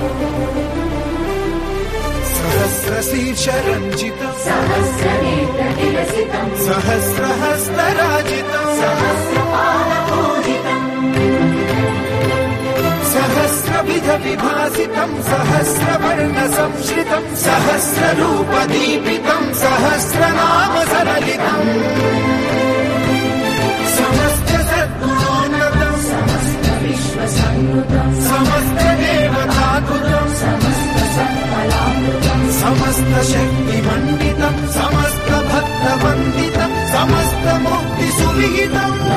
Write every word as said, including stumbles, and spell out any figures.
सहस्रशीर्षरञ्जितं सहस्रनेत्रविलसितं सहस्रहस्तराजितं सहस्रपादपूजितं सहस्रविधविभासितं सहस्रवर्णसंश्रितं सहस्ररूपदीपितं सहस्रनामसरलितं समस्तसद्गुणोन्नतं समस्तविश्वसंयुतं समस्तदेवताकृतं समस्तसत्फलामृतं समस्तशक्तिमण्डितं समस्तभक्तवन्दितं समस्तमुक्तिसुविहितं